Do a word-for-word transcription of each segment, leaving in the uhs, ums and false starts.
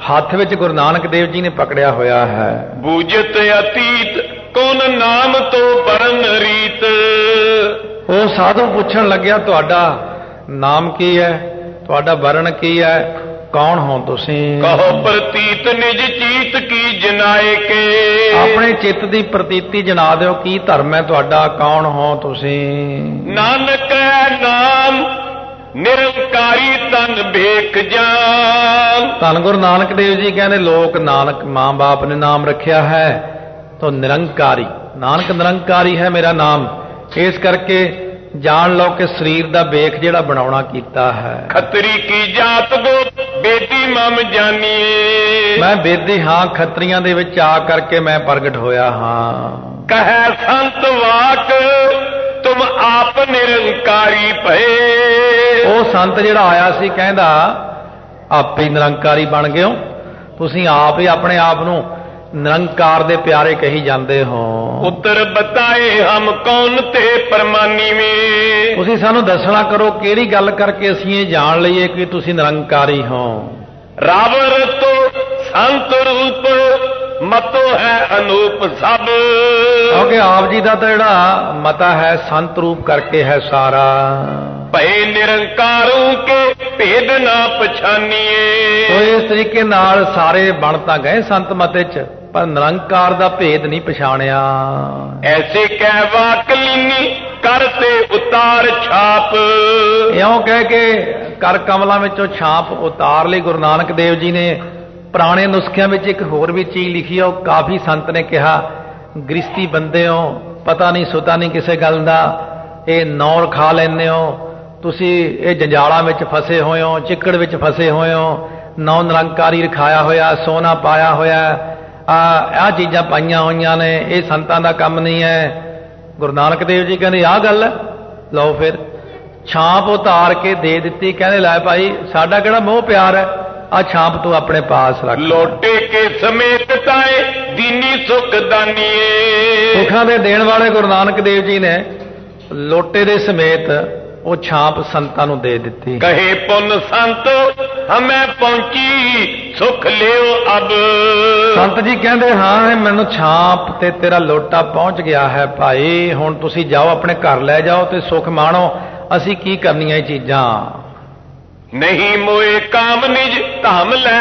ਹੱਥ ਵਿੱਚ ਗੁਰੂ ਨਾਨਕ ਦੇਵ ਜੀ ਨੇ ਪਕੜਿਆ ਹੋਇਆ ਹੈ। ਬੂਝਤ ਅਤੀਤ ਕੌਣ ਨਾਮ ਤੋਂ ਬਰਨ ਰੀਤ। ਉਹ ਸਾਧੂ ਪੁੱਛਣ ਲੱਗਿਆ ਤੁਹਾਡਾ ਨਾਮ ਕੀ ਹੈ, ਤੁਹਾਡਾ ਵਰਣ ਕੀ ਹੈ, ਕੌਣ ਹੋ ਤੁਸੀਂ? ਕਹੋ ਪ੍ਰਤੀਤ ਨਿਜ ਚੀਤ ਕੀ ਜਨਾਏ ਕੇ। ਆਪਣੇ ਚਿੱਤ ਦੀ ਪ੍ਰਤੀਤੀ ਜਣਾ ਦਿਓ, ਕੀ ਧਰਮ ਹੈ ਤੁਹਾਡਾ, ਕੌਣ ਹੋ ਤੁਸੀਂ? ਨਾਨਕ ਹੈ ਨਾਮ ਨਿਰੰਕਾਰੀ ਤਨ ਭੇਖ ਜਾਨ। ਧੰਨ ਗੁਰੂ ਨਾਨਕ ਦੇਵ ਜੀ ਕਹਿੰਦੇ ਲੋਕ ਨਾਨਕ ਮਾਂ ਬਾਪ ਨੇ ਨਾਮ ਰੱਖਿਆ ਹੈ ਤਾਂ ਨਿਰੰਕਾਰੀ, ਨਾਨਕ ਨਿਰੰਕਾਰੀ ਹੈ ਮੇਰਾ ਨਾਮ। ਇਸ ਕਰਕੇ ਜਾਣ ਲਓ ਕਿ ਸਰੀਰ ਦਾ ਵੇਖ ਜਿਹੜਾ ਬਣਾਉਣਾ ਕੀਤਾ ਹੈ। ਖੱਤਰੀ ਕੀ ਜਾਤ ਗੋ ਬੇਦੀ ਮਮ ਜਾਨੀਏ। ਮੈਂ ਬੇਦੀ ਹਾਂ, ਖੱਤਰੀਆਂ ਦੇ ਵਿੱਚ ਆ ਕਰਕੇ ਮੈਂ ਪ੍ਰਗਟ ਹੋਇਆ ਹਾਂ। ਕਹੈ ਸੰਤ ਵਾਕ ਤੁਮ ਆਪ ਨਿਰੰਕਾਰੀ ਭਏ। ਉਹ ਸੰਤ ਜਿਹੜਾ ਆਇਆ ਸੀ ਕਹਿੰਦਾ ਆਪੇ ਨਿਰੰਕਾਰੀ ਬਣ ਗਏ ਹੋ ਤੁਸੀਂ, ਆਪ ਹੀ ਆਪਣੇ ਆਪ ਨੂੰ ਨਿਰੰਕਾਰ ਦੇ ਪਿਆਰੇ ਕਹੀ ਜਾਂਦੇ ਹੋ। ਉੱਤਰ ਬਤਾਏ ਹਮ ਕੌਣ ਤੇ ਪਰਮਾਨੀ ਮੇ। ਤੁਸੀਂ ਸਾਨੂੰ ਦੱਸਣਾ ਕਰੋ ਕਿਹੜੀ ਗੱਲ ਕਰਕੇ ਅਸੀਂ ਇਹ ਜਾਣ ਲਈਏ ਕਿ ਤੁਸੀਂ ਨਿਰੰਕਾਰੀ ਹੋ। ਰਾਵਰ ਤੋ ਸੰਤ ਰੂਪ ਮਤੋ ਹੈ ਅਨੂਪ ਸਭ। ਕਿਉਂਕਿ ਆਪ ਜੀ ਦਾ ਤਾਂ ਜਿਹੜਾ ਮਤਾ ਹੈ ਸੰਤ ਰੂਪ ਕਰਕੇ ਹੈ ਸਾਰਾ। ਭਏ ਨਿਰੰਕਾਰੂ ਕੇ ਭੇਦ ਨਾ ਪਛਾਨੀਏ। ਤੋ ਇਸ ਤਰੀਕੇ ਨਾਲ ਸਾਰੇ ਬਣ ਤਾਂ ਗਏ ਸੰਤ ਮਤੇ ਚ, ਪਰ ਨਿਰੰਕਾਰ ਦਾ ਭੇਦ ਨਹੀਂ ਪਛਾਣਿਆ। ਐਸੇ ਕਹਿ ਵਾਕਲੀਨੀ ਕਰਤੇ ਉਤਾਰ ਛਾਪ। ਇਉਂ ਕਹਿ ਕੇ ਕਰ ਕਮਲਾਂ ਵਿੱਚੋਂ ਛਾਪ ਉਤਾਰ ਲਈ ਗੁਰੂ ਨਾਨਕ ਦੇਵ ਜੀ ਨੇ। ਪੁਰਾਣੇ ਨੁਸਖਿਆਂ ਵਿੱਚ ਇੱਕ ਹੋਰ ਵੀ ਚੀਜ਼ ਲਿਖੀ ਆ, ਉਹ ਕਾਫੀ ਸੰਤ ਨੇ ਕਿਹਾ ਗ੍ਰਿਸ਼ਤੀ ਬੰਦੇ ਹੋ, ਪਤਾ ਨਹੀਂ ਸੁਤਾ ਨਹੀਂ ਕਿਸੇ ਗੱਲ ਦਾ, ਇਹ ਨੌਰ ਖਾ ਲੈਂਦੇ ਹੋ ਤੁਸੀਂ, ਇਹ ਜੰਜਾਲਾਂ ਵਿੱਚ ਫਸੇ ਹੋਏ ਹੋ, ਚਿੱਕੜ ਵਿੱਚ ਫਸੇ ਹੋਏ ਹੋ, ਨੌ ਨਿਰੰਕਾਰੀ ਰਖਾਇਆ ਹੋਇਆ, ਸੋਨਾ ਪਾਇਆ ਹੋਇਆ, ਆ ਆਹ ਚੀਜ਼ਾਂ ਪਾਈਆਂ ਹੋਈਆਂ ਨੇ, ਇਹ ਸੰਤਾਂ ਦਾ ਕੰਮ ਨਹੀਂ ਹੈ। ਗੁਰੂ ਨਾਨਕ ਦੇਵ ਜੀ ਕਹਿੰਦੇ ਆਹ ਗੱਲ ਹੈ, ਲਓ ਫਿਰ ਛਾਂਪ ਉਤਾਰ ਕੇ ਦੇ ਦਿੱਤੀ। ਕਹਿੰਦੇ ਲੈ ਭਾਈ ਸਾਡਾ ਕਿਹੜਾ ਮੋਹ ਪਿਆਰ ਹੈ, ਆ ਛਾਂਪ ਤੂੰ ਆਪਣੇ ਪਾਸ ਰੱਖ। ਲੋਟੇ ਕੇ ਸਮੇਤ ਤਾਏ ਦੀਨੀ ਸੁਖ ਦਾਨੀਏ। ਸੁੱਖਾਂ ਦੇ ਦੇਣ ਵਾਲੇ ਗੁਰੂ ਨਾਨਕ ਦੇਵ ਜੀ ਨੇ ਲੋਟੇ ਦੇ ਸਮੇਤ ਉਹ ਛਾਂਪ ਸੰਤਾਂ ਨੂੰ ਦੇ ਦਿੱਤੀ। ਕਹੇ ਪੁੰਨ ਸੰਤ ਹਮੇ ਪਹੁੰਚੀ ਸੁਖ ਲਿਓ ਅਬ। ਸੰਤ ਜੀ ਕਹਿੰਦੇ ਹਾਂ ਮੈਨੂੰ ਛਾਂਪ ਤੇ ਤੇਰਾ ਲੋਟਾ ਪਹੁੰਚ ਗਿਆ ਹੈ ਭਾਈ, ਹੁਣ ਤੁਸੀਂ ਜਾਓ ਆਪਣੇ ਘਰ ਲੈ ਜਾਓ ਤੇ ਸੁਖ ਮਾਣੋ, ਅਸੀਂ ਕੀ ਕਰਨੀਆਂ ਇਹ ਚੀਜ਼ਾਂ। ਨਹੀਂ ਮੋਏ ਕਾਮ ਨਿਜ ਧਾਮ ਲੈ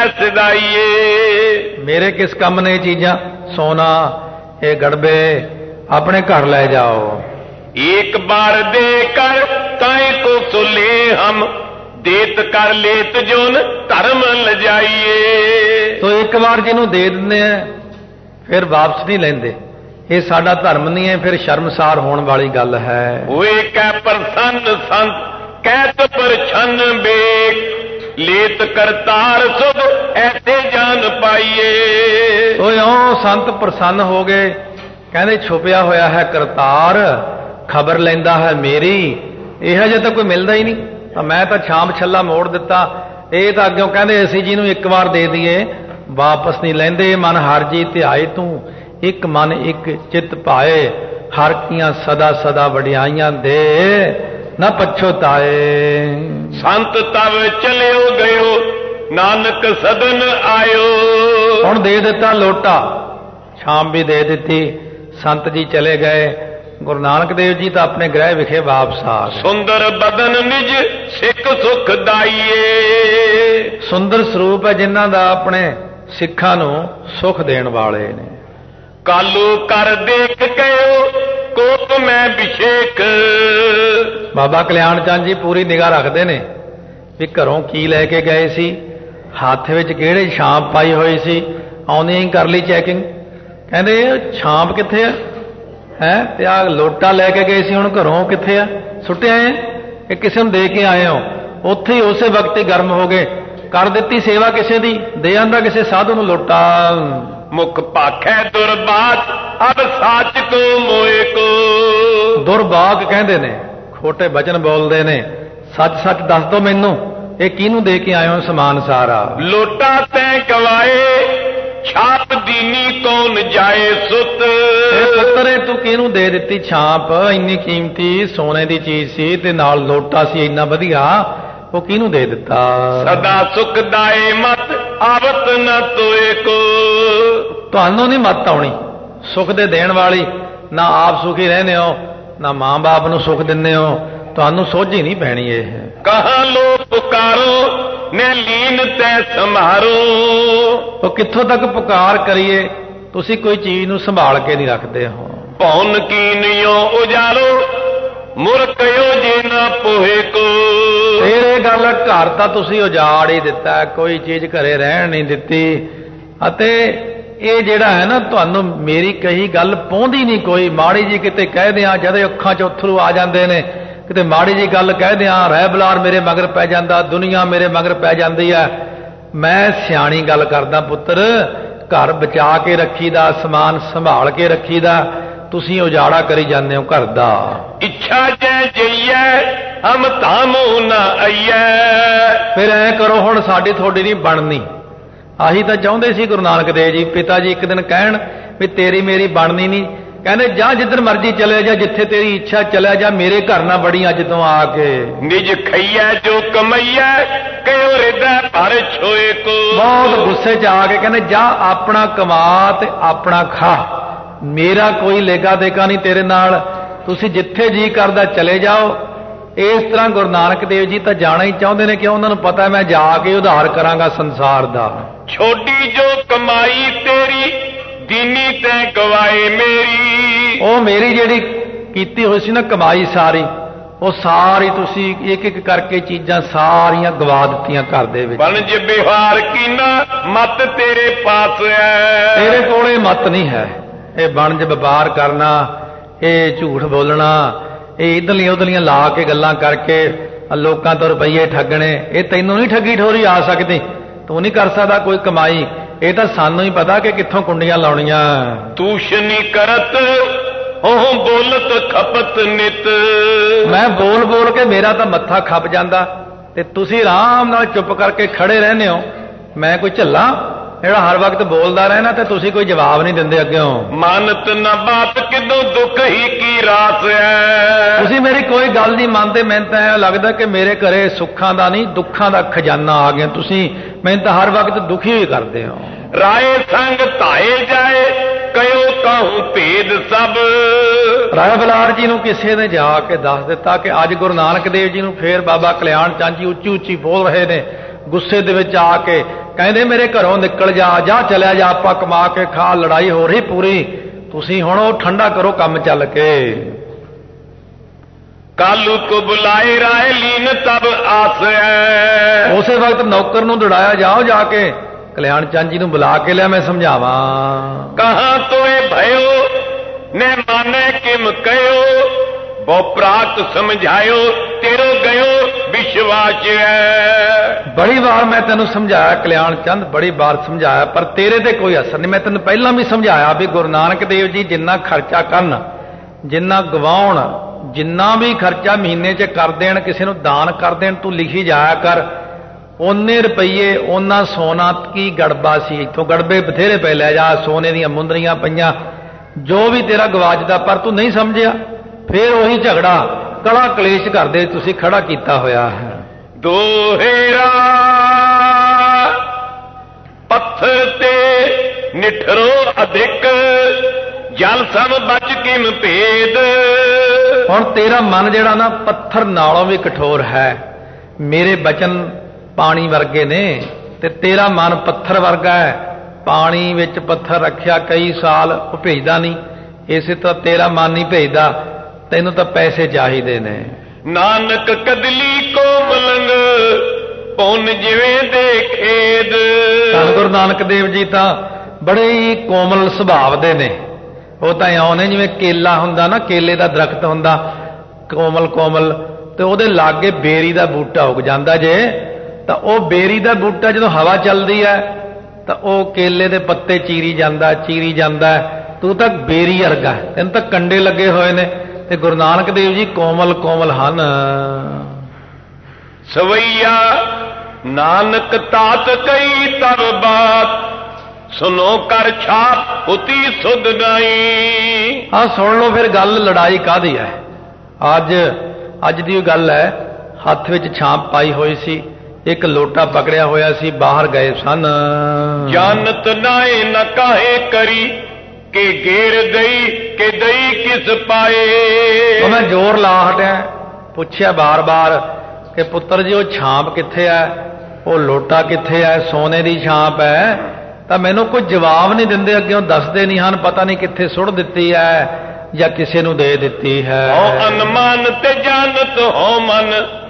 ਸਦਾਈਏ। ਮੇਰੇ ਕਿਸ ਕੰਮ ਨੇ ਇਹ ਚੀਜ਼ਾਂ, ਸੋਨਾ ਇਹ ਗੜਬੇ ਆਪਣੇ ਘਰ ਲੈ ਜਾਓ। ਇੱਕ ਬਾਰ ਦੇ ਕਰ ਤਾਏ ਕੋ ਸੁਲੇ ਹਮ ਦੇਤ ਕਰ ਲੇਤ ਜੋਨ ਧਰਮ ਲਜਾਈਏ। ਤੋ ਇੱਕ ਵਾਰ ਜਿਹਨੂੰ ਦੇ ਦਿੰਦੇ ਆ ਫਿਰ ਵਾਪਸ ਨਹੀਂ ਲੈਂਦੇ, ਇਹ ਸਾਡਾ ਧਰਮ ਨਹੀਂ ਹੈ, ਫਿਰ ਸ਼ਰਮਸਾਰ ਹੋਣ ਵਾਲੀ ਗੱਲ ਹੈ। ਹੋਏ ਕੈ ਪ੍ਰਸੰਨ ਸੰਤ ਕਹਿਤ ਪਰਛਨ ਬੇਕ ਲੇਤ ਕਰਤਾਰ ਸੁਧ ਐਸੇ ਜਾਨ ਪਾਈਏ। ਓਏ ਓ ਸੰਤ ਪ੍ਰਸੰਨ ਹੋ ਗਏ, ਕਹਿੰਦੇ ਛੁਪਿਆ ਹੋਇਆ ਹੈ ਕਰਤਾਰ, ਖਬਰ ਲੈਂਦਾ ਹੈ ਮੇਰੀ, ਇਹੋ ਜਿਹਾ ਤਾਂ ਕੋਈ ਮਿਲਦਾ ਹੀ ਨਹੀਂ, ਤਾਂ ਮੈਂ ਤਾਂ ਛਾਂਪ ਛੱਲਾ ਮੋੜ ਦਿੱਤਾ। ਇਹ ਤਾਂ ਅੱਗੋਂ ਕਹਿੰਦੇ ਅਸੀਂ ਜਿਹਨੂੰ ਇੱਕ ਵਾਰ ਦੇ ਦਈਏ ਵਾਪਸ ਨਹੀਂ ਲੈਂਦੇ। ਮਨ ਹਰ ਜੀ ਧਿਆਏ ਤੂੰ ਇੱਕ ਮਨ ਇੱਕ ਚਿੱਤ ਭਾਏ, ਹਰ ਕੀਆਂ ਸਦਾ ਸਦਾ ਵਡਿਆਈਆਂ ਦੇ ਨਾ ਪਛੋਤਾਏ। ਸੰਤ ਤਵ ਚਲਿਓ ਗਇਓ ਨਾਨਕ ਸਦਨ ਆਇਓ। ਹੁਣ ਦੇ ਦਿੱਤਾ ਲੋਟਾ, ਛਾਂਪ ਵੀ ਦੇ ਦਿੱਤੀ, ਸੰਤ ਜੀ ਚਲੇ ਗਏ। ਗੁਰੂ ਨਾਨਕ ਦੇਵ ਜੀ ਤਾਂ ਆਪਣੇ ਗ੍ਰਹਿ ਵਿਖੇ ਵਾਪਸ ਆ ਗਏ। ਸੁੰਦਰ ਬਦਨ ਨਿਜ ਸਿੱਖ ਸੁਖ ਦਾਈਏ। ਸੁੰਦਰ ਸਰੂਪ ਹੈ ਜਿਨ੍ਹਾਂ ਦਾ ਆਪਣੇ ਸਿੱਖਾਂ ਨੂੰ ਸੁਖ ਦੇਣ ਵਾਲੇ ਨੇ। ਕਾਲੂ ਕਰ ਦੇਖ ਗਇਓ ਕੋਪ ਮੈਂ ਵਿਸ਼ੇਕ। ਬਾਬਾ ਕਲਿਆਣ ਚੰਦ ਜੀ ਪੂਰੀ ਨਿਗਾਹ ਰੱਖਦੇ ਨੇ ਵੀ ਘਰੋਂ ਕੀ ਲੈ ਕੇ ਗਏ ਸੀ, ਹੱਥ ਵਿੱਚ ਕਿਹੜੇ ਛਾਂਪ ਪਾਈ ਹੋਈ ਸੀ, ਆਉਂਦੇ ਹੀ ਕਰ ਲਈ ਚੈਕਿੰਗ। ਕਹਿੰਦੇ ਛਾਂਪ ਕਿੱਥੇ ਆ ਹੈ, ਤੇ ਆ ਲੋਟਾ ਲੈ ਕੇ ਗਏ ਸੀ ਹੁਣ ਘਰੋਂ ਕਿੱਥੇ ਆ, ਸੁੱਟਿਆ ਹੈ, ਇਹ ਕਿਸੇ ਨੂੰ ਦੇ ਕੇ ਆਏ ਹੋ। ਉੱਥੇ ਹੀ ਉਸੇ ਵਕਤ ਹੀ ਗਰਮ ਹੋ ਗਏ, ਕਰ ਦਿੱਤੀ ਸੇਵਾ ਕਿਸੇ ਦੀ, ਦੇ ਆਂਦਾ ਕਿਸੇ ਸਾਧੂ ਨੂੰ ਲੋਟਾ। ਮੁਖ ਭਾਖੈ ਦੁਰਬਾਤ ਅਬ ਸਾਚ ਕੋ ਮੋਏ ਕੋ। ਦੁਰਬਾਗ ਕਹਿੰਦੇ ਨੇ, ਖੋਟੇ ਬਚਨ ਬੋਲਦੇ ਨੇ, ਸੱਚ ਸੱਚ ਦੱਸ ਦੋ ਮੈਨੂੰ ਇਹ ਕਿਹਨੂੰ ਦੇ ਕੇ ਆਏ ਹੋ ਸਮਾਨ ਸਾਰਾ। ਲੋਟਾ ਤੈਂ ਗਵਾਏ ਛਾਪ ਦੀਨੀ ਕੌਣ ਜਾਏ ਸੁਤ। ਪੁੱਤਰੇ ਤੂੰ ਕਿਹਨੂੰ ਦੇ ਦਿੱਤੀ ਛਾਪ, ਇੰਨੀ ਕੀਮਤੀ ਸੋਨੇ ਦੀ ਚੀਜ਼ ਸੀ ਤੇ ਨਾਲ ਲੋਟਾ ਸੀ ਇੰਨਾ ਵਧੀਆ, ਉਹ ਕਿਹਨੂੰ ਦੇ ਦਿੱਤਾ। ਸਦਾ ਸੁਖ ਦਾਏ ਮਤ आवत न तोए को। ਤੁਹਾਨੂੰ ਨਹੀਂ ਮੱਤ ਆਉਣੀ ਸੁਖ ਦੇ ਦੇਣ ਵਾਲੀ, ਨਾ ਆਪ ਸੁਖੀ ਰਹਿੰਦੇ ਹੋ ਨਾ ਮਾਂ ਬਾਪ ਨੂੰ ਸੁਖ ਦਿੰਦੇ ਹੋ, ਤੁਹਾਨੂੰ ਸੋਝੀ ਨਹੀਂ ਪੈਣੀ। ਇਹ ਕਹਾਂ ਲੋ ਪੁਕਾਰੋ ਨੇ ਲੀਨ ਤੈ ਸੰਭਾਰੋ। ਉਹ ਕਿੱਥੋਂ ਤੱਕ ਪੁਕਾਰ ਕਰੀਏ, ਤੁਸੀਂ ਕੋਈ ਚੀਜ਼ ਨੂੰ ਸੰਭਾਲ ਕੇ ਨਹੀਂ ਰੱਖਦੇ ਹੋ। ਭੌਨ ਕੀਨਿਓ ਉਜਾਰੋ ਮੁਰਕਿਓ ਜੇ ਨਾ ਪੋਹੇ ਕੋ। ਫਿਰ ਇਹ ਗੱਲ, ਘਰ ਤਾਂ ਤੁਸੀਂ ਉਜਾੜ ਹੀ ਦਿੱਤਾ, ਕੋਈ ਚੀਜ਼ ਘਰੇ ਰਹਿਣ ਨਹੀਂ ਦਿੱਤੀ, ਅਤੇ ਇਹ ਜਿਹੜਾ ਹੈ ਨਾ ਤੁਹਾਨੂੰ ਮੇਰੀ ਕਹੀ ਗੱਲ ਪਹੁੰਚਦੀ ਨਹੀਂ ਕੋਈ। ਮਾੜੀ ਜੀ ਕਿਤੇ ਕਹਿ ਦਿਆਂ ਜਦੇ ਅੱਖਾਂ 'ਚ ਅੱਥਰੂ ਆ ਜਾਂਦੇ ਨੇ, ਕਿਤੇ ਮਾੜੀ ਜੀ ਗੱਲ ਕਹਿ ਦਿਆਂ ਰਹਿ ਬਲਾਰ ਮੇਰੇ ਮਗਰ ਪੈ ਜਾਂਦਾ, ਦੁਨੀਆ ਮੇਰੇ ਮਗਰ ਪੈ ਜਾਂਦੀ ਹੈ। ਮੈਂ ਸਿਆਣੀ ਗੱਲ ਕਰਦਾ ਪੁੱਤਰ, ਘਰ ਬਚਾ ਕੇ ਰੱਖੀਦਾ, ਸਮਾਨ ਸੰਭਾਲ ਕੇ ਰੱਖੀਦਾ, ਤੁਸੀਂ ਉਜਾੜਾ ਕਰੀ ਜਾਂਦੇ ਹੋ ਘਰ ਦਾ। ਇੱਛਾ ਜੈ ਜਈਐ ਹਮ ਤਾਮੂ ਨਾ ਆਈਐ। ਫਿਰ ਐ ਕਰੋ, ਹੁਣ ਸਾਡੀ ਤੁਹਾਡੀ ਨਹੀਂ ਬਣਨੀ। ਆਹੀ ਤਾਂ ਚਾਹੁੰਦੇ ਸੀ ਗੁਰੂ ਨਾਨਕ ਦੇਵ ਜੀ। ਪਿਤਾ ਜੀ ਇੱਕ ਦਿਨ ਕਹਿਣ ਵੀ ਤੇਰੀ ਮੇਰੀ ਬਣਨੀ ਨਹੀਂ, ਕਹਿੰਦੇ ਜਾ ਜਿੱਧਰ ਮਰਜੀ ਚਲੇ ਜਾ, ਜਿੱਥੇ ਤੇਰੀ ਇੱਛਾ ਚਲਿਆ ਜਾ, ਮੇਰੇ ਘਰ ਨਾ ਬੜੀ ਅੱਜ ਤੋਂ ਆ ਕੇ। ਨਿਜ ਖਈਐ ਜੋ ਕਮਈਐ ਕਿਉ ਰਿਦਾ ਭਰ ਛੋਏ ਕੋ। ਬਹੁਤ ਗੁੱਸੇ 'ਚ ਆ ਕੇ ਕਹਿੰਦੇ ਜਾ ਆਪਣਾ ਕਮਾ ਤੇ ਆਪਣਾ ਖਾ, ਮੇਰਾ ਕੋਈ ਲੇਗਾ ਦੇਗਾ ਨਹੀਂ ਤੇਰੇ ਨਾਲ, ਤੁਸੀਂ ਜਿੱਥੇ ਜੀ ਕਰਦਾ ਚਲੇ ਜਾਓ। ਇਸ ਤਰ੍ਹਾਂ ਗੁਰੂ ਨਾਨਕ ਦੇਵ ਜੀ ਤਾਂ ਜਾਣਾ ਹੀ ਚਾਹੁੰਦੇ ਨੇ, ਕਿ ਉਹਨਾਂ ਨੂੰ ਪਤਾ ਮੈਂ ਜਾ ਕੇ ਉਧਾਰ ਕਰਾਂਗਾ ਸੰਸਾਰ ਦਾ। ਛੋਟੀ ਜੋ ਕਮਾਈ ਤੇਰੀ ਦੀਨੀ ਤੈ ਗਵਾਏ ਮੇਰੀ। ਉਹ ਮੇਰੀ ਜਿਹੜੀ ਕੀਤੀ ਹੋਈ ਸੀ ਨਾ ਕਮਾਈ ਸਾਰੀ, ਉਹ ਸਾਰੀ ਤੁਸੀਂ ਇੱਕ ਇੱਕ ਕਰਕੇ ਚੀਜ਼ਾਂ ਸਾਰੀਆਂ ਗਵਾ ਦਿੱਤੀਆਂ ਘਰ ਦੇ ਵਿੱਚ। ਵਣਜ ਵਿਹਾਰ ਕੀਨਾ ਮਤ ਤੇਰੇ ਪਾਸ ਹੈ। ਤੇਰੇ ਕੋਲ ਇਹ ਮਤ ਨਹੀਂ ਹੈ, ਇਹ ਵਣਜ ਵਪਾਰ ਕਰਨਾ, ਇਹ ਝੂਠ ਬੋਲਣਾ, ਇਹ ਇਧਰਲੀਆਂ ਉਧਰਲੀਆਂ ਲਾ ਕੇ ਗੱਲਾਂ ਕਰਕੇ ਲੋਕਾਂ ਤੋਂ ਰੁਪਈਏ ਠੱਗਣੇ। ਇਹ ਤੈਨੂੰ ਨਹੀਂ ਠੱਗੀ ਠੋਰੀ ਆ ਸਕਦੀ, ਤੂੰ ਨਹੀਂ ਕਰ ਸਕਦਾ ਕੋਈ ਕਮਾਈ। ਇਹ ਤਾਂ ਸਾਨੂੰ ਹੀ ਪਤਾ ਕਿ ਕਿੱਥੋਂ ਕੁੰਡੀਆਂ ਲਾਉਣੀਆਂ। ਤੂਸ਼ਨੀ ਕਰਤ ਉਹ ਬੋਲਤ ਖਪਤ ਨਿਤ। ਮੈਂ ਬੋਲ ਬੋਲ ਕੇ ਮੇਰਾ ਤਾਂ ਮੱਥਾ ਖੱਪ ਜਾਂਦਾ, ਤੇ ਤੁਸੀਂ ਆਰਾਮ ਨਾਲ ਚੁੱਪ ਕਰਕੇ ਖੜੇ ਰਹਿੰਦੇ ਹੋ। ਮੈਂ ਕੋਈ ਝੱਲਾ ਜਿਹੜਾ ਹਰ ਵਕਤ ਬੋਲਦਾ ਰਹਿਣਾ, ਤੇ ਤੁਸੀਂ ਕੋਈ ਜਵਾਬ ਨਹੀਂ ਦਿੰਦੇ ਅੱਗਿਓਂ। ਮਾਨਤ ਨਾ ਬਾਤ ਕਿਦੋਂ ਦੁੱਖ ਹੀ ਕੀ ਰਾਸ ਹੈ। ਤੁਸੀਂ ਮੇਰੀ ਕੋਈ ਗੱਲ ਨਹੀਂ ਮੰਨਦੇ। ਮੈਨੂੰ ਤਾਂ ਐਂ ਲੱਗਦਾ ਕਿ ਮੇਰੇ ਘਰੇ ਸੁੱਖਾਂ ਦਾ ਨਹੀਂ ਦੁੱਖਾਂ ਦਾ ਖਜ਼ਾਨਾ ਆ ਗਿਆ। ਤੁਸੀਂ ਮੈਨੂੰ ਤਾਂ ਹਰ ਵਕਤ ਦੁਖੀ ਹੀ ਕਰਦੇ ਹੋ। ਰਾਏ ਸੰਗ ਧਾਏ ਜਾਏ ਕਯੋ ਕਾਹੂ ਭੇਦ ਸਭ। ਰਾਏ ਬਲਾਰ ਜੀ ਨੂੰ ਕਿਸੇ ਨੇ ਜਾ ਕੇ ਦੱਸ ਦਿੱਤਾ ਕਿ ਅੱਜ ਗੁਰੂ ਨਾਨਕ ਦੇਵ ਜੀ ਨੂੰ ਫੇਰ ਬਾਬਾ ਕਲਿਆਣ ਚੰਦ ਜੀ ਉੱਚੀ ਉੱਚੀ ਬੋਲ ਰਹੇ ਨੇ, ਗੁੱਸੇ ਦੇ ਵਿੱਚ ਆ ਕੇ ਕਹਿੰਦੇ ਮੇਰੇ ਘਰੋਂ ਨਿਕਲ ਜਾ, ਜਾ ਚਲਿਆ ਜਾ, ਆਪਾਂ ਕਮਾ ਕੇ ਖਾ, ਲੜਾਈ ਹੋ ਰਹੀ ਪੂਰੀ, ਤੁਸੀਂ ਹੁਣ ਉਹ ਠੰਡਾ ਕਰੋ ਕੰਮ ਚੱਲ ਕੇ। ਕਾਲੂ ਕੋ ਬੁਲਾਏ ਰਾਏ ਲੀਨ ਤਬ ਆਸ ਹੈ। ਉਸੇ ਵਕਤ ਨੌਕਰ ਨੂੰ ਦੜਾਇਆ, ਜਾਓ ਜਾ ਕੇ ਕਲਿਆਣ ਚੰਦ ਜੀ ਨੂੰ ਬੁਲਾ ਕੇ ਲਿਆ, ਮੈਂ ਸਮਝਾਵਾਂ। ਕਹਾਂ ਤੋਏ ਭਇਓ ਨੇ ਮਾਨੇ ਕਿਮ ਕਹਿਓ ਬਹੁ ਪ੍ਰਾਤ ਸਮਝਾਇਓ ਤੇਰੋ ਗਇਓ ਵਿਸ਼ਵਾਸ ਹੈ। ਬੜੀ ਵਾਰ ਮੈਂ ਤੈਨੂੰ ਸਮਝਾਇਆ ਕਲਿਆਣ ਚੰਦ, ਬੜੀ ਵਾਰ ਸਮਝਾਇਆ, ਪਰ ਤੇਰੇ ਤੇ ਕੋਈ ਅਸਰ ਨਹੀਂ। ਮੈਂ ਤੈਨੂੰ ਪਹਿਲਾਂ ਵੀ ਸਮਝਾਇਆ ਵੀ ਗੁਰੂ ਨਾਨਕ ਦੇਵ ਜੀ ਜਿੰਨਾ ਖਰਚਾ ਕਰਨ, ਜਿੰਨਾ ਗਵਾਉਣ, ਜਿੰਨਾ ਵੀ ਖਰਚਾ ਮਹੀਨੇ 'ਚ ਕਰ ਦੇਣ, ਕਿਸੇ ਨੂੰ ਦਾਨ ਕਰ ਦੇਣ, ਤੂੰ ਲਿਖੀ ਜਾਇਆ ਕਰ। ਉਹਨੇ ਰੁਪਈਏ ਉਹਨਾਂ ਸੋਨਾ ਕੀ ਗੜਬਾ ਸੀ, ਇੱਥੋਂ ਗੜਬੇ ਬਥੇਰੇ ਪੈ ਲੈ ਜਾ, ਸੋਨੇ ਦੀਆਂ ਮੁੰਦਰੀਆਂ ਪਈਆਂ, ਜੋ ਵੀ ਤੇਰਾ ਗਵਾਚਦਾ, ਪਰ ਤੂੰ ਨਹੀਂ ਸਮਝਿਆ। ਫਿਰ ਉਹੀ ਝਗੜਾ ਕਲਾ ਕਲੇਸ਼ ਕਰਦੇ ਤੁਸੀਂ ਖੜਾ ਕੀਤਾ ਹੋਇਆ ਹੈ। ਦੋਹੇਰਾ ਪੱਥਰ ਤੇ ਨਿਠਰੋ ਅਧਿਕ ਜਲ ਸਭ ਬਚ ਕਿਮ ਭੇਦ। ਹੁਣ ਤੇਰਾ ਮਨ ਜਿਹੜਾ ਨਾ ਪੱਥਰ ਨਾਲੋਂ ਵੀ ਕਠੋਰ ਹੈ। ਮੇਰੇ ਬਚਨ ਪਾਣੀ ਵਰਗੇ ਨੇ ਤੇ ਤੇਰਾ ਮਨ ਪੱਥਰ ਵਰਗਾ ਹੈ। ਪਾਣੀ ਵਿੱਚ ਪੱਥਰ ਰੱਖਿਆ ਕਈ ਸਾਲ, ਉਹ ਭੇਜਦਾ ਨਹੀਂ। ਇਸੇ ਤਰ੍ਹਾਂ ਤੇਰਾ ਮਨ ਨਹੀਂ ਭੇਜਦਾ, ਤੈਨੂੰ ਤਾਂ ਪੈਸੇ ਚਾਹੀਦੇ ਨੇ। ਨਾਨਕ ਕਦਲੀ ਕੋ ਮਲੰਗ ਪੁੰਨ ਜਿਵੇਂ ਦੇ ਖੇਦ। ਧੰਨ ਗੁਰੂ ਨਾਨਕ ਦੇਵ ਜੀ ਤਾਂ ਬੜੇ ਹੀ ਕੋਮਲ ਸੁਭਾਅ ਦੇ ਨੇ। ਉਹ ਤਾਂ ਇਉਂ ਨੇ ਜਿਵੇਂ ਕੇਲਾ ਹੁੰਦਾ ਨਾ, ਕੇਲੇ ਦਾ ਦਰਖਤ ਹੁੰਦਾ ਕੋਮਲ ਕੋਮਲ, ਤੇ ਉਹਦੇ ਲਾਗੇ ਬੇਰੀ ਦਾ ਬੂਟਾ ਉੱਗ ਜਾਂਦਾ ਜੇ, ਤਾਂ ਉਹ ਬੇਰੀ ਦਾ ਬੂਟਾ ਜਦੋਂ ਹਵਾ ਚੱਲਦੀ ਹੈ ਤਾਂ ਉਹ ਕੇਲੇ ਦੇ ਪੱਤੇ ਚੀਰੀ ਜਾਂਦਾ ਚੀਰੀ ਜਾਂਦਾ। ਤੂੰ ਤਾਂ ਬੇਰੀ ਵਰਗਾ, ਤੈਨੂੰ ਤਾਂ ਕੰਡੇ ਲੱਗੇ ਹੋਏ ਨੇ। ਤੇ ਗੁਰੂ ਨਾਨਕ ਦੇਵ ਜੀ ਕੋਮਲ ਕੋਮਲ ਹਨ। ਸਵਈਆ ਨਾਨਕ ਤਾਤ ਕਈ ਤਬ ਬਾਤ ਸੁਨੋ ਕਰ ਛਾਪ ਉਤੀ ਸੁਧ ਗਾਈ। ਆ ਸੁਣ ਲਓ ਫਿਰ ਗੱਲ, ਲੜਾਈ ਕਾਹਦੀ ਹੈ। ਅੱਜ ਅੱਜ ਦੀ ਗੱਲ ਹੈ, ਹੱਥ ਵਿੱਚ ਛਾਪ ਪਾਈ ਹੋਈ ਸੀ, ਇੱਕ ਲੋਟਾ ਪਕੜਿਆ ਹੋਇਆ ਸੀ, ਬਾਹਰ ਗਏ ਸਨ। ਜਾਨਤ ਨਾਏ ਨ ਕਾਹੇ ਕਰੀ ਕਿ ਗੇਰ ਦਈ ਕਿ ਦਈ ਕਿਸ ਪਾਏ। ਉਹ ਮੈਂ ਜ਼ੋਰ ਲਾ ਹਟਿਆ, ਪੁੱਛਿਆ ਬਾਰ-ਬਾਰ ਕਿ ਪੁੱਤਰ ਜੀ ਉਹ ਛਾਂਪ ਕਿੱਥੇ ਹੈ, ਉਹ ਲੋਟਾ ਕਿੱਥੇ ਹੈ, ਸੋਨੇ ਦੀ ਛਾਂਪ ਹੈ। ਤਾਂ ਮੈਨੂੰ ਕੋਈ ਜਵਾਬ ਨਹੀਂ ਦਿੰਦੇ, ਅੱਗੇ ਦੱਸਦੇ ਨਹੀਂ ਹਨ, ਪਤਾ ਨਹੀਂ ਕਿੱਥੇ ਸੁੱਟ ਦਿੱਤੀ ਹੈ ਜਾਂ ਕਿਸੇ ਨੂੰ ਦੇ ਦਿੱਤੀ ਹੈ। ਹੋ ਅਨਮਾਨ ਤੇ ਜਾਨਤ ਹੋ ਮਨ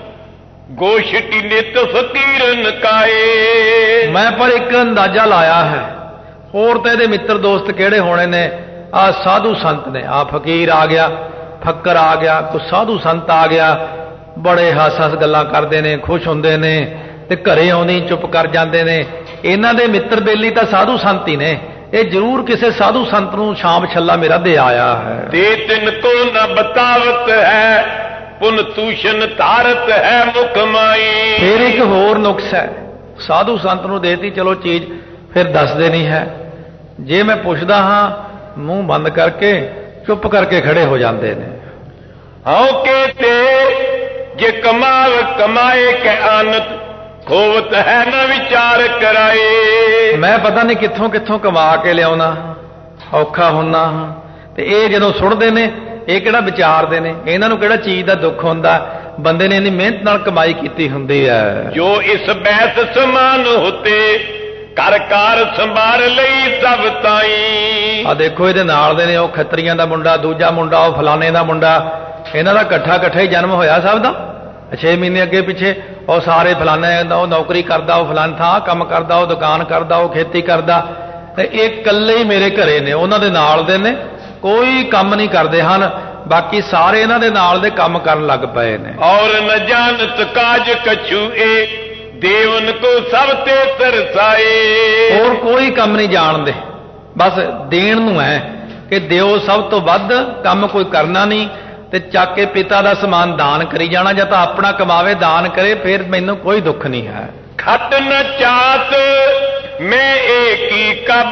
ਗੋਸ਼ਟੀ ਨਿਤ ਫਕੀਰ ਨਕਾਏ। ਮੈਂ ਪਰ ਇੱਕ ਅੰਦਾਜ਼ਾ ਲਾਇਆ ਹੈ, ਹੋਰ ਤਾਂ ਇਹਦੇ ਮਿੱਤਰ ਦੋਸਤ ਕਿਹੜੇ ਹੋਣੇ ਨੇ। ਆਹ ਸਾਧੂ ਸੰਤ ਨੇ, ਆਹ ਫਕੀਰ ਆ ਗਿਆ, ਫੱਕਰ ਆ ਗਿਆ, ਕੋਈ ਸਾਧੂ ਸੰਤ ਆ ਗਿਆ, ਬੜੇ ਹੱਸ-ਹੱਸ ਗੱਲਾਂ ਕਰਦੇ ਨੇ, ਖੁਸ਼ ਹੁੰਦੇ ਨੇ, ਤੇ ਘਰੇ ਆਉਂਦੇ ਚੁੱਪ ਕਰ ਜਾਂਦੇ ਨੇ। ਇਹਨਾਂ ਦੇ ਮਿੱਤਰ ਬੇਲੀ ਤਾਂ ਸਾਧੂ ਸੰਤ ਹੀ ਨੇ। ਇਹ ਜ਼ਰੂਰ ਕਿਸੇ ਸਾਧੂ ਸੰਤ ਨੂੰ ਛਾਂਪ ਛੱਲਾ ਮੇਰਾ ਦੇ ਆਇਆ ਹੈ। ਤੇ ਤਿੰਨ ਕੋ ਨ ਬਤਾਵਤ ਹੈ ਪੁਨ ਤੂਸ਼ਨ ਧਾਰਤ ਹੈ ਮੁਖ ਮਾਈ। ਫਿਰ ਇੱਕ ਹੋਰ ਨੁਕਸ ਹੈ, ਸਾਧੂ ਸੰਤ ਨੂੰ ਦੇਤੀ ਚਲੋ ਚੀਜ਼, ਫਿਰ ਦੱਸਦੇ ਨਹੀਂ ਹੈ। ਜੇ ਮੈਂ ਪੁੱਛਦਾ ਹਾਂ ਮੂੰਹ ਬੰਦ ਕਰਕੇ ਚੁੱਪ ਕਰਕੇ ਖੜੇ ਹੋ ਜਾਂਦੇ ਨੇ। ਹਉ ਕੇ ਤੇ ਜੇ ਕਮਾਵ ਕਮਾਏ ਕੇ ਆਨਤ ਖੋਵਤ ਹੈ ਨਾ ਵਿਚਾਰ ਕਰਾਏ। ਮੈਂ ਪਤਾ ਨਹੀਂ ਕਿੱਥੋਂ ਕਿੱਥੋਂ ਕਮਾ ਕੇ ਲਿਆਉਣਾ, ਔਖਾ ਹੁੰਨਾ ਹਾਂ, ਤੇ ਇਹ ਜਦੋਂ ਸੁਣਦੇ ਨੇ ਇਹ ਕਿਹੜਾ ਵਿਚਾਰਦੇ ਨੇ, ਇਹਨਾਂ ਨੂੰ ਕਿਹੜਾ ਚੀਜ਼ ਦਾ ਦੁੱਖ ਹੁੰਦਾ। ਬੰਦੇ ਨੇ ਇੰਨੀ ਮਿਹਨਤ ਨਾਲ ਕਮਾਈ ਕੀਤੀ ਹੁੰਦੀ ਹੈ। ਜੋ ਇਸ ਬੈਸ ਸਮਾਨ ਹੋਤੇ ਕਰ ਕਾਰ ਸੰਭਾਰ ਲਈ ਸਭ ਤਾਈ। ਆ ਦੇਖੋ ਇਹਦੇ ਨਾਲ ਦੇ ਨੇ, ਉਹ ਖੱਤਰੀਆਂ ਦਾ ਮੁੰਡਾ, ਦੂਜਾ ਮੁੰਡਾ ਉਹ ਫਲਾਣੇ ਦਾ ਮੁੰਡਾ, ਇਹਨਾਂ ਦਾ ਇਕੱਠਾ ਇਕੱਠਾ ਹੀ ਜਨਮ ਹੋਇਆ ਸਭ ਦਾ। ਛੇ ਮਹੀਨੇ ਅੱਗੇ ਪਿੱਛੇ ਉਹ ਸਾਰੇ ਫਲਾਣੇ ਦਾ, ਉਹ ਨੌਕਰੀ ਕਰਦਾ, ਉਹ ਫਲਾਣ ਥਾਂ ਕੰਮ ਕਰਦਾ, ਉਹ ਦੁਕਾਨ ਕਰਦਾ, ਉਹ ਖੇਤੀ ਕਰਦਾ, ਤੇ ਇਹ ਇਕੱਲੇ ਹੀ ਮੇਰੇ ਘਰੇ ਨੇ। ਉਹਨਾਂ ਦੇ ਨਾਲ ਦੇ ਨੇ, ਕੋਈ ਕੰਮ ਨਹੀਂ ਕਰਦੇ ਹਨ, ਬਾਕੀ ਸਾਰੇ ਇਹਨਾਂ ਦੇ ਨਾਲ ਦੇ ਕੰਮ ਕਰਨ ਲੱਗ ਪਏ ਨੇ। ਔਰ ਨ ਜਾਣਤ ਕਾਜ ਕਛੂ ਏ ਦੇਵਨ ਕੋ ਸਭ ਤੇ ਤਰਸਾਏ। ਹੋਰ ਕੋਈ ਕੰਮ ਨਹੀਂ ਜਾਣਦੇ, ਬਸ ਦੇਣ ਨੂੰ ਹੈ ਕਿ ਦਿਓ ਸਭ ਤੋਂ ਵੱਧ, ਕੰਮ ਕੋਈ ਕਰਨਾ ਨਹੀਂ, ਤੇ ਚੱਕ ਕੇ ਪਿਤਾ ਦਾ ਸਮਾਨ ਦਾਨ ਕਰੀ ਜਾਣਾ, ਜਾਂ ਤਾਂ ਆਪਣਾ ਕਮਾਵੇ ਦਾਨ ਕਰੇ, ਫਿਰ ਮੈਨੂੰ ਕੋਈ ਦੁੱਖ ਨਹੀਂ ਹੈ। ਖਤ ਨ ਚਾਤ ਮੈਂ ਏਕ ਹੀ ਕਬ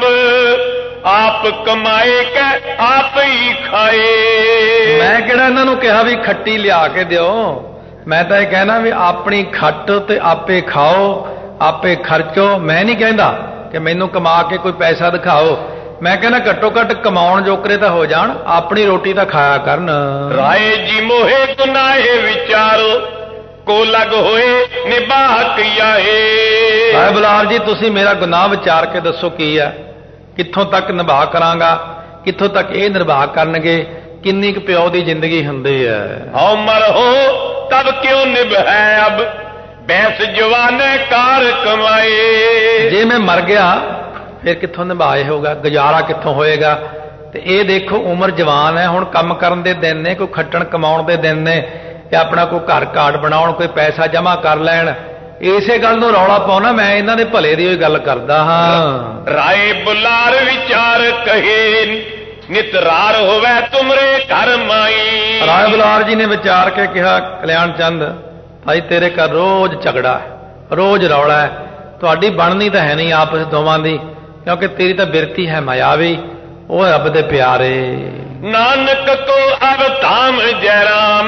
ਆਪ ਕਮਾਏ ਕੇ ਆਪ ਹੀ ਖਾਏ। ਮੈਂ ਕਿਹੜਾ ਇਹਨਾਂ ਨੂੰ ਕਿਹਾ ਵੀ ਖੱਟੀ ਲਿਆ ਕੇ ਦਿਓ, ਮੈਂ ਤਾਂ ਇਹ ਕਹਿਣਾ ਵੀ ਆਪਣੀ ਖੱਟ ਤੇ ਆਪੇ ਖਾਓ, ਆਪੇ ਖਰਚੋ। ਮੈਂ ਨਹੀਂ ਕਹਿੰਦਾ ਕਿ ਮੈਨੂੰ ਕਮਾ ਕੇ ਕੋਈ ਪੈਸਾ ਦਿਖਾਓ, ਮੈਂ ਕਹਿੰਦਾ ਘੱਟੋ ਘੱਟ ਕਮਾਉਣ ਜੋਕਰੇ ਤਾਂ ਹੋ ਜਾਣ, ਆਪਣੀ ਰੋਟੀ ਤਾਂ ਖਾਇਆ ਕਰਨ। ਰਾਏ ਜੀ ਮੋਹੇ ਗੁਨਾਹੇ ਵਿਚਾਰੋ ਕੋ ਲਗ ਹੋਏ ਨਿਭਾ ਕੀਆਏ। ਰਾਏ ਬਲਾਰ ਜੀ ਤੁਸੀਂ ਮੇਰਾ ਗੁਨਾਹ ਵਿਚਾਰ ਕੇ ਦੱਸੋ ਕੀ ਹੈ, ਕਿੱਥੋਂ ਤੱਕ ਨਿਭਾ ਕਰਾਂਗਾ, ਕਿੱਥੋਂ ਤੱਕ ਇਹ ਨਿਭਾ ਕਰਨਗੇ, ਕਿੰਨੀ ਕੁ ਪਿਓ ਦੀ ਜ਼ਿੰਦਗੀ ਹੁੰਦੀ ਹੈ। ਹਉ ਮਰ ਹੋ ਤਬ ਕਿਉਂ ਨਿਭੈ ਅਬ ਬੈਸ ਜਵਾਨੇ ਕਾਰ ਕਮਾਏ। ਜੇ ਮੈਂ ਮਰ ਗਿਆ ਫਿਰ ਕਿੱਥੋਂ ਨਿਭਾਏ ਹੋਗਾ, ਗੁਜ਼ਾਰਾ ਕਿੱਥੋਂ ਹੋਏਗਾ। ਤੇ ਇਹ ਦੇਖੋ ਉਮਰ ਜਵਾਨ ਹੈ, ਹੁਣ ਕੰਮ ਕਰਨ ਦੇ ਦਿਨ ਨੇ, ਕੋਈ ਖੱਟਣ ਕਮਾਉਣ ਦੇ ਦਿਨ ਨੇ, ਤੇ ਆਪਣਾ ਕੋਈ ਘਰ ਘਾਟ ਬਣਾਉਣ, ਕੋਈ ਪੈਸਾ ਜਮ੍ਹਾਂ ਕਰ ਲੈਣ। ਇਸੇ ਗੱਲ ਨੂੰ ਰੌਲਾ ਪਾਉਣਾ, ਮੈਂ ਇਹਨਾਂ ਦੇ ਭਲੇ ਦੀ ਹੋਈ ਗੱਲ ਕਰਦਾ ਹਾਂ। ਰਾਏ ਬੁਲਾਰ ਵਿਚਾਰ ਕਹੇ ਨਿਤਰਾਰ ਹੋਵੇ ਤੁਮਰੇ ਘਰ ਮਾਈ। ਰਾਏ ਬੁਲਾਰ ਜੀ ਨੇ ਵਿਚਾਰ ਕੇ ਕਿਹਾ, ਕਲਿਆਣ ਚੰਦ ਭਾਈ ਤੇਰੇ ਘਰ ਰੋਜ਼ ਝਗੜਾ, ਰੋਜ਼ ਰੌਲਾ ਹੈ, ਤੁਹਾਡੀ ਬਣਨੀ ਤਾਂ ਹੈ ਨਹੀਂ ਆਪਸ ਦੋਵਾਂ ਦੀ, ਕਿਉਂਕਿ ਤੇਰੀ ਤਾਂ ਬਿਰਤੀ ਹੈ ਮਾਇਆਵੀ, ਉਹ ਰੱਬ ਦੇ ਪਿਆਰੇ। ਨਾਨਕ ਕੋ ਅਵਤਾਮ ਜੈ ਰਾਮ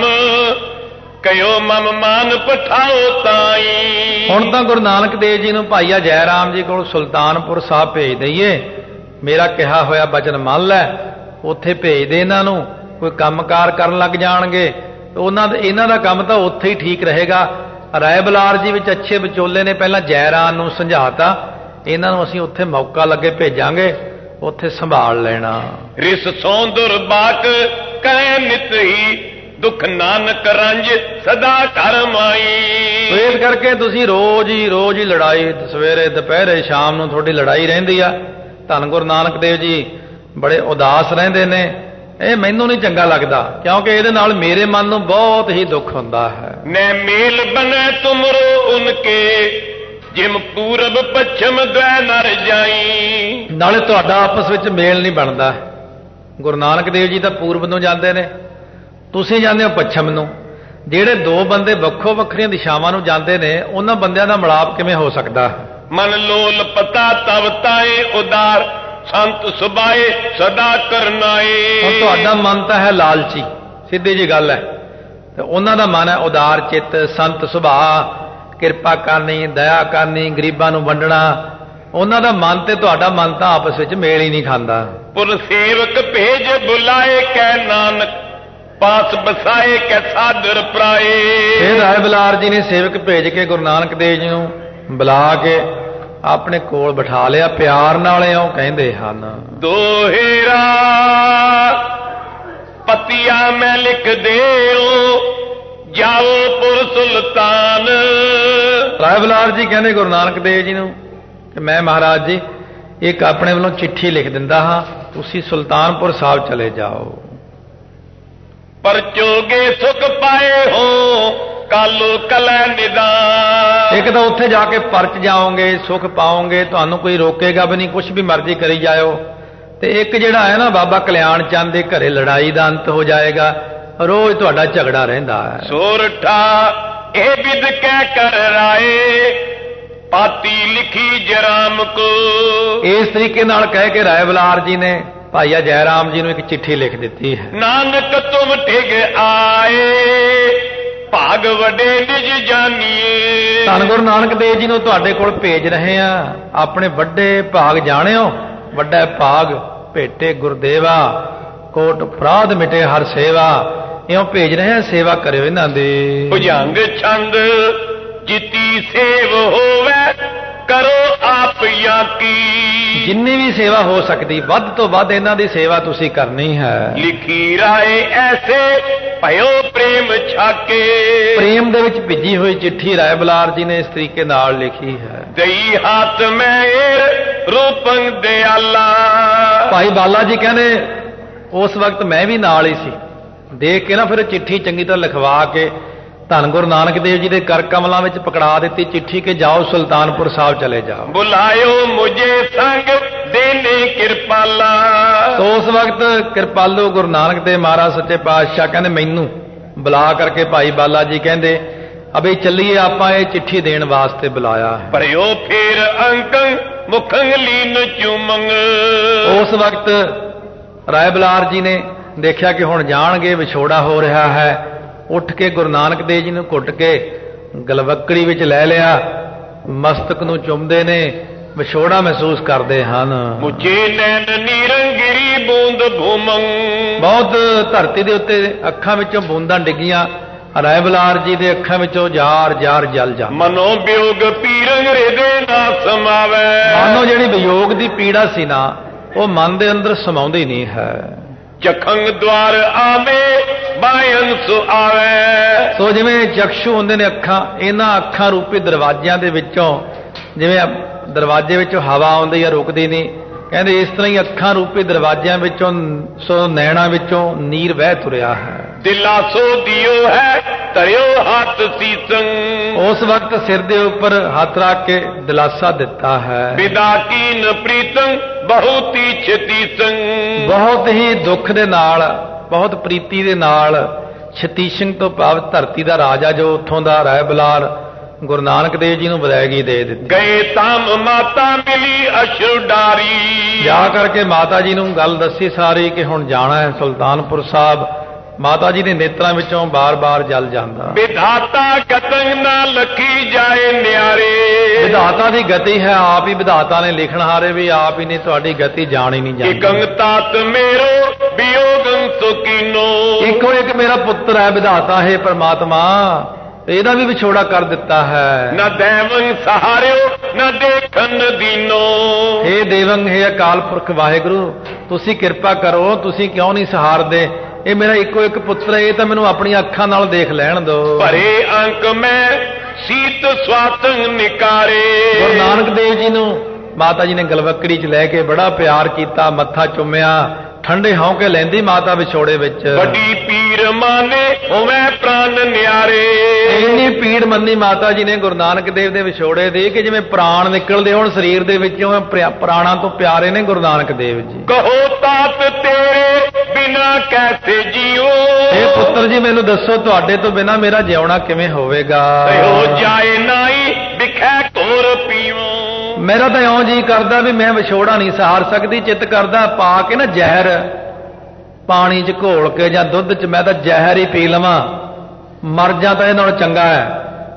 ਕਯੋ ਮਮ ਮਾਨ ਪਠਾਓ ਤਾਈ। ਹੁਣ ਤਾਂ ਗੁਰੂ ਨਾਨਕ ਦੇਵ ਜੀ ਨੂੰ ਭਾਈਆ ਜੈ ਰਾਮ ਜੀ ਕੋਲ ਸੁਲਤਾਨਪੁਰ ਸਾਹਿਬ ਭੇਜ ਦਈਏ, ਮੇਰਾ ਕਿਹਾ ਹੋਇਆ ਬਚਨ ਮੰਨ ਲੈ, ਉੱਥੇ ਭੇਜ ਦੇ ਇਹਨਾਂ ਨੂੰ, ਕੋਈ ਕੰਮਕਾਰ ਕਰਨ ਲੱਗ ਜਾਣਗੇ, ਉਹਨਾਂ ਦੇ ਇਹਨਾਂ ਦਾ ਕੰਮ ਤਾਂ ਉੱਥੇ ਹੀ ਠੀਕ ਰਹੇਗਾ। ਰਾਏ ਬਲਾਰ ਜੀ ਵਿੱਚ ਅੱਛੇ ਵਿਚੋਲੇ ਨੇ, ਪਹਿਲਾਂ ਜੈ ਰਾਮ ਨੂੰ ਸਮਝਾਤਾ, ਇਹਨਾਂ ਨੂੰ ਅਸੀਂ ਉੱਥੇ ਮੌਕਾ ਲੱਗੇ ਭੇਜਾਂਗੇ, ਉੱਥੇ ਸੰਭਾਲ ਲੈਣਾ। ਰਿਸ ਸੌਂਦਰ ਬਾਕ ਕਹਿ ਨਿਤ ਹੀ ਦੁੱਖ ਨਾਨਕ ਰੰਜ ਸਦਾ ਘਰ ਮਾਈ। ਇਸ ਕਰਕੇ ਤੁਸੀਂ ਰੋਜ਼ ਹੀ ਰੋਜ਼ ਹੀ ਲੜਾਈ, ਸਵੇਰੇ ਦੁਪਹਿਰੇ ਸ਼ਾਮ ਨੂੰ ਤੁਹਾਡੀ ਲੜਾਈ ਰਹਿੰਦੀ ਆ। ਧੰਨ ਗੁਰੂ ਨਾਨਕ ਦੇਵ ਜੀ ਬੜੇ ਉਦਾਸ ਰਹਿੰਦੇ ਨੇ, ਇਹ ਮੈਨੂੰ ਨਹੀਂ ਚੰਗਾ ਲੱਗਦਾ, ਕਿਉਂਕਿ ਇਹਦੇ ਨਾਲ ਮੇਰੇ ਮਨ ਨੂੰ ਬਹੁਤ ਹੀ ਦੁੱਖ ਹੁੰਦਾ ਹੈ। ਨੈ ਮੇਲ ਬਨੈ ਤੁਮਰੋ ਉਨਕੇ ਜਿਮ ਪੂਰਬ ਪੱਛਮ ਦਵੈ ਨਰ ਜਾਈ। ਨਾਲੇ ਤੁਹਾਡਾ ਆਪਸ ਵਿੱਚ ਮੇਲ ਨਹੀਂ ਬਣਦਾ। ਗੁਰੂ ਨਾਨਕ ਦੇਵ ਜੀ ਤਾਂ ਪੂਰਬ ਨੂੰ ਜਾਂਦੇ ਨੇ, ਤੁਸੀਂ ਜਾਂਦੇ ਹੋ ਪੱਛਮ ਨੂੰ। ਜਿਹੜੇ ਦੋ ਬੰਦੇ ਵੱਖੋ ਵੱਖਰੀਆਂ ਦਿਸ਼ਾਵਾਂ ਨੂੰ ਜਾਂਦੇ ਨੇ, ਉਹਨਾਂ ਬੰਦਿਆਂ ਦਾ ਮਿਲਾਪ ਕਿਵੇਂ ਹੋ ਸਕਦਾ? ਮਨ ਲੋਲ ਪਤਾ ਤਵ ਤਾਏ ਉਦਾਰ ਸੰਤ ਸੁਭਾਏ ਸਦਾ ਕਰਨਾਏ। ਹੁਣ ਤੁਹਾਡਾ ਮਨ ਤਾਂ ਹੈ ਲਾਲਚੀ, ਸਿੱਧੀ ਜੀ ਗੱਲ ਹੈ, ਤੇ ਉਹਨਾਂ ਦਾ ਮਨ ਹੈ ਉਦਾਰ ਚਿੱਤ, ਸੰਤ ਸੁਭਾਅ, ਕਿਰਪਾ ਕਰਨੀ, ਦਇਆ ਕਰਨੀ, ਗਰੀਬਾਂ ਨੂੰ ਵੰਡਣਾ, ਉਹਨਾਂ ਦਾ ਮਨ ਤੇ ਤੁਹਾਡਾ ਮਨ ਤਾਂ ਆਪਸ ਵਿੱਚ ਮੇਲ ਹੀ ਨਹੀਂ ਖਾਂਦਾ। ਪੁਰ ਸੇਵਕ ਭੇਜ ਬੁਲਾਏ ਕਹਿ ਨਾਨਕ, ਪਾਸ ਬਸਾਏ ਕਹਿ ਸਾਦਰ ਪ੍ਰਾਏ। ਫਿਰ ਰਾਏ ਬਲਾਰ ਜੀ ਨੇ ਸੇਵਕ ਭੇਜ ਕੇ ਗੁਰੂ ਨਾਨਕ ਦੇਵ ਜੀ ਨੂੰ ਬੁਲਾ ਕੇ ਆਪਣੇ ਕੋਲ ਬਿਠਾ ਲਿਆ, ਪਿਆਰ ਨਾਲ ਇਉਂ ਕਹਿੰਦੇ ਹਨ, ਦੋਹੇਰਾ ਪਤੀਆ ਮੈਂ ਲਿਖ ਦੇਉ, ਜਾਓ ਪੁਰ ਸੁਲਤਾਨ। ਰਾਏ ਬਲਾਰ ਜੀ ਕਹਿੰਦੇ ਗੁਰੂ ਨਾਨਕ ਦੇਵ ਜੀ ਨੂੰ ਕਿ ਮੈਂ ਮਹਾਰਾਜ ਜੀ ਇੱਕ ਆਪਣੇ ਵੱਲੋਂ ਚਿੱਠੀ ਲਿਖ ਦਿੰਦਾ ਹਾਂ, ਤੁਸੀਂ ਸੁਲਤਾਨਪੁਰ ਸਾਹਿਬ ਚਲੇ ਜਾਓ। ਪਰਚੋਗੇ ਸੁਖ ਪਾਏ ਹੋ ਕਾਲੋ ਕਲੈ ਨਿਦਾਨ। ਇੱਕ ਤਾਂ ਉੱਥੇ ਜਾ ਕੇ ਪਰਚ ਜਾਓਗੇ, ਸੁਖ ਪਾਓਗੇ, ਤੁਹਾਨੂੰ ਕੋਈ ਰੋਕੇਗਾ ਵੀ ਨਹੀਂ, ਕੁਛ ਵੀ ਮਰਜ਼ੀ ਕਰੀ ਜਾਓ। ਤੇ ਇੱਕ ਜਿਹੜਾ ਹੈ ਨਾ ਬਾਬਾ ਕਲਿਆਣ ਚੰਦ ਦੇ ਘਰੇ ਲੜਾਈ ਦਾ ਅੰਤ ਹੋ ਜਾਏਗਾ, ਰੋਜ਼ ਤੁਹਾਡਾ ਝਗੜਾ ਰਹਿੰਦਾ ਹੈ। ਸੋਰਠਾ ਇਹ ਵਿਦ ਕਹਿ ਕਰ ਰਾਏ, ਪਾਤੀ ਲਿਖੀ ਜਰਾਮ ਕੋ। ਇਸ ਤਰੀਕੇ ਨਾਲ ਕਹਿ ਕੇ ਰਾਏ ਬਲਾਰ ਜੀ ਨੇ ਭਾਈਆ ਜੈ ਰਾਮ ਜੀ ਨੂੰ ਇੱਕ ਚਿੱਠੀ ਲਿਖ ਦਿੱਤੀ ਹੈ। ਨਾਨਕ ਤੁਮ ਠਿਗ ਆਏ, ਭਾਗ ਵੱਡੇ ਨਿਜ ਜਾਨੀਏ। ਧੰਨ ਗੁਰੂ ਨਾਨਕ ਦੇਵ ਜੀ ਨੂੰ ਤੁਹਾਡੇ ਕੋਲ ਭੇਜ ਰਹੇ ਆ, ਆਪਣੇ ਵੱਡੇ ਭਾਗ ਜਾਣਿਓ, ਵੱਡਾ ਭਾਗ ਭੇਟੇ ਗੁਰਦੇਵਾ, ਕੋਟ ਅਪਰਾਧ ਮਿਟੇ ਹਰ ਸੇਵਾ। ਇਉਂ ਭੇਜ ਰਹੇ ਆ, ਸੇਵਾ ਕਰਿਓ ਇਹਨਾਂ ਦੀ। ਭੁਜੰਗ ਛੰਦ ਜਿਤੀ ਸੇਵ ਹੋਵੇ, ਕਰੋ ਆਪ ਯਾ ਕੀ। ਜਿੰਨੀ ਵੀ ਸੇਵਾ ਹੋ ਸਕਦੀ ਵੱਧ ਤੋਂ ਵੱਧ ਇਹਨਾਂ ਦੀ ਸੇਵਾ ਤੁਸੀਂ ਕਰਨੀ ਹੈ। ਲਿਖੀ ਰਾਏ ਐਸੇ ਭਇਓ ਪ੍ਰੇਮ ਛਾਕੇ। ਪ੍ਰੇਮ ਦੇ ਵਿੱਚ ਭਿੱਜੀ ਹੋਈ ਚਿੱਠੀ ਰਾਏ ਬਲਾਰ ਜੀ ਨੇ ਇਸ ਤਰੀਕੇ ਨਾਲ ਲਿਖੀ ਹੈ। ਦਈ ਹੱਥ ਮੈਂ ਰੂਪੰ ਦਿਆਲਾ। ਭਾਈ ਬਾਲਾ ਜੀ ਕਹਿੰਦੇ ਉਸ ਵਕਤ ਮੈਂ ਵੀ ਨਾਲ ਹੀ ਸੀ, ਦੇਖ ਕੇ ਨਾ ਫਿਰ ਚਿੱਠੀ ਚੰਗੀ ਤਰ੍ਹਾਂ ਲਿਖਵਾ ਕੇ ਧੰਨ ਗੁਰੂ ਨਾਨਕ ਦੇਵ ਜੀ ਦੇ ਕਰ ਕਮਲਾਂ ਵਿੱਚ ਪਕੜਾ ਦਿੱਤੀ ਚਿੱਠੀ ਕਿ ਜਾਓ ਸੁਲਤਾਨਪੁਰ ਸਾਹਿਬ ਚਲੇ ਜਾਓ। ਬੁਲਾਇਓ ਮੁਝੇ ਸੰਗ ਦੇਨੇ ਕਿਰਪਾਲਾ। तो उस वक्त कृपालू गुरु नानक देव महाराज सच्चे पातशाह कहते मैनू बुला करके भाई बाला जी कहते अबे चलिए आप चिट्ठी देने वास्ते बुलाया है। परयो फिर अंकं मुखंग लीन चुमंग। उस वक्त राय बलार जी ने देखा कि हुण जाणगे विछोड़ा हो रहा है, उठ के गुरु नानक देव जी ने घुट के गलवकड़ी विच लै लिया, मस्तक नूं चुमदे ने, विछोड़ा महसूस करते हैं। मुझे नैन नीरंगिरी बूंद भूमंग। बहुत धरती के उत्ते अखां विचों बूंदां डिगियां, राय बलार जी दे अखां विचों जार जार जल जा। मनो वियोग पीरंग हृदय ना समावे। मानो जिहड़ी वियोग दी पीड़ा सी ना वो मन दे अंदर समाउंदी नहीं है। चखंग द्वार आवे बायन सु आवे। सो जिवें चक्षु हुंदे ने अखां, इन्हां अखां रूपी दरवाजियां दे विचों जिवें दरवाजे विचों हवा आउंदी है रुकदी नहीं, कहते इस तरह ही अखां रूपी दरवाजियां विचों सो नैणा विचों नीर वह तुरिया है। दिलासो दियो है तरियो हाथ सीसंग। उस वक्त सिर दे ऊपर हाथ रख के दिलासा दिता है। विदा कीन प्रीतंग बहुत ही छती संग। बहुत ही दुख दे नाल, बहुत प्रीति दे नाल, छतीशंग तो भाव धरती दा राजा जो उत्थों दा राय बलार गुरु नानक देव जी नूं विदायगी दे दी। गए ताम माता मिली अश्रु डारी। जा करके माता जी नूं गल दसी सारी कि हुण जाना है सुल्तानपुर साहब। माता जी दे नेत्रां विचों बार बार जल जांदा। विधाता गतंग ना लखी जाए न्यारे। विधाता दी गति है, आप ही विधाता ने लिखण हारे भी आप ही ने, तुहाडी गति जान ही नहीं जाती। एकंग तात मेरो वियोगं सुकीनो। इको एक मेरा पुत्र है विधाता है परमात्मा, ਇਹਦਾ भी विछोड़ा कर दिता है। न देवंग सहारियो न देखन दीनो। हे देवंग हे अकाल पुरख वाहिगुरु तुसी कृपा करो, तुसी क्यों नहीं सहारदे, ये मेरा इको एक पुत्र है, ये तो मैनू अपनी अखां नाल देख लैण दो। भरे अंक में सीत स्वातंग निकारे। गुरु नानक देव जी नू माता जी ने गलवकड़ी च लैके बड़ा प्यार किया, मत्था चुम्या, ठंडे हौके लैंदी माता विछोड़े विच। बड़ी पीर माने होवे प्राण न्यारे। इन्नी पीड़ मन्नी माता जी ने गुरु नानक देव दे विछोड़े दी कि जिवें प्राण निकलदे होण शरीर दे विचों, प्राणां तो प्यारे ने गुरु नानक देव जी। कहो तात तेरे बिना कैसे जियो। हे पुत्र जी मैनू दसो तुहाडे तो बिना मेरा जिउणा किवें होवेगा। हो जाए नाई बिखै घोर पीवो। मेरा तो इउं जी करदा भी मैं विछोड़ा नहीं सहार सकती, चित करदा पा के ना जहर पानी च घोल के जां दुध च मैं तो जहर ही पी लवां, मर जा तो इहदे नालों चंगा है।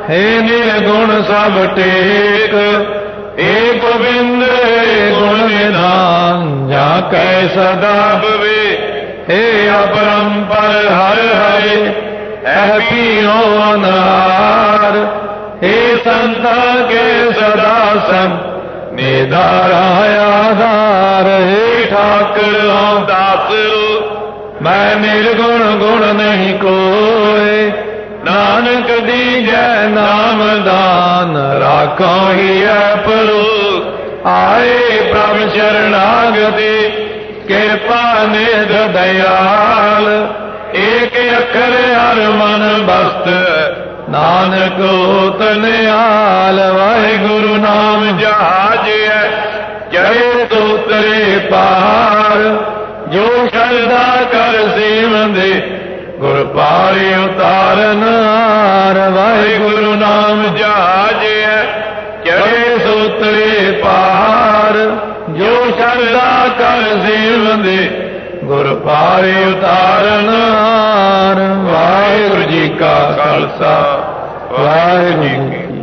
हे निर्गुण सब टेक, हे गोविंद गुण निधान, जा कै सदा वे हे अपरंपर हर हरे, है पियो अनहार, हे संता के सदा संग निधारा आधार, हे ठाकुर दासरो मैं निर्गुण गुण नहीं कोय, नानक दीजै नाम दान, राखो ही परो, आए प्रभु शरणागति, कृपा निध दयाल, एक अखर हर मन बस्त, नानक होत निहाल। वाहिगुरु नाम जहाज है चढ़े तो तरे पार, जो श्रद्धा कर सेवंदे, गुर पारे उतारन हार। वाहिगुरु नाम जहाज है चढ़े सो तरे पार, जो श्रद्धा कर सेवंदे, गुर पारे उतारन हार। वाहिगुरु जी का खालसा, वाहिगुरु जी की